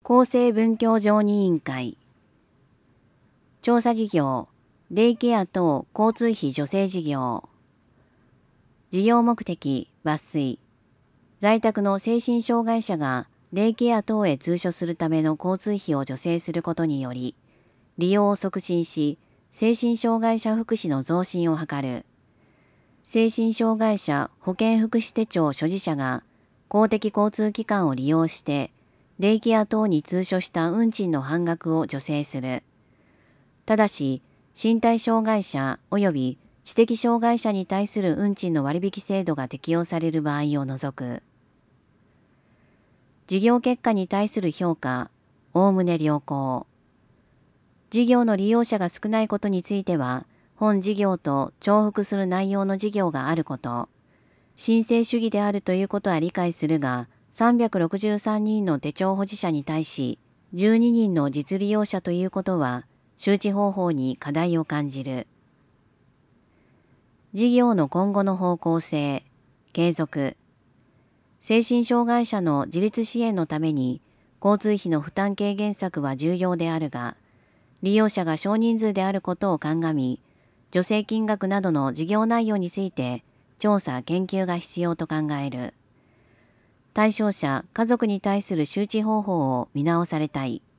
厚生文教常任委員会。調査事業、デイケア等交通費助成事業。事業目的、抜粋。在宅の精神障害者がデイケア等へ通所するための交通費を助成することにより、利用を促進し、精神障害者福祉の増進を図る。精神障害者保健福祉手帳所持者が公的交通機関を利用して、デイケア等に通所した運賃の半額を助成する。ただし、身体障害者及び知的障害者に対する運賃の割引制度が適用される場合を除く。事業結果に対する評価、おおむね良好。事業の利用者が少ないことについては、本事業と重複する内容の事業があること、申請主義であるということは理解するが、363人の手帳保持者に対し、12人の実利用者ということは、周知方法に課題を感じる。事業の今後の方向性、継続。精神障害者の自立支援のために、交通費の負担軽減策は重要であるが、利用者が少人数であることを鑑み、助成金額などの事業内容について、調査・研究が必要と考える。対象者・家族に対する周知方法を見直されたい。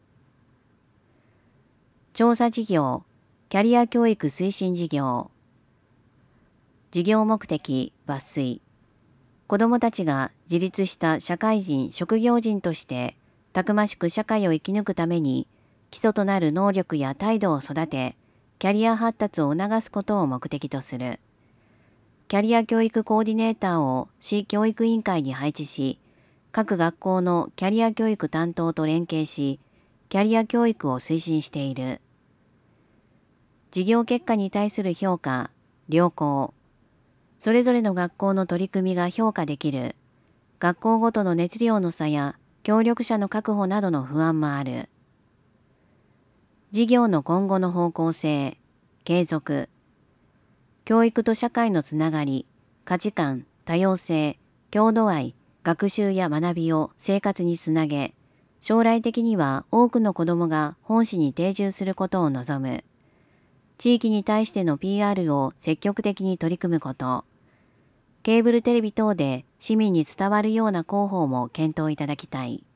調査事業、キャリア教育推進事業。事業目的、抜粋。子どもたちが自立した社会人・職業人として、たくましく社会を生き抜くために、基礎となる能力や態度を育て、キャリア発達を促すことを目的とする。キャリア教育コーディネーターを市教育委員会に配置し、各学校のキャリア教育担当と連携し、キャリア教育を推進している。事業結果に対する評価、良好。それぞれの学校の取り組みが評価できる。学校ごとの熱量の差や協力者の確保などの不安もある。事業の今後の方向性、継続。教育と社会のつながり、価値観、多様性、郷土愛、学習や学びを生活につなげ、将来的には多くの子どもが本市に定住することを望む。地域に対しての PR を積極的に取り組むこと。ケーブルテレビ等で市民に伝わるような広報も検討いただきたい。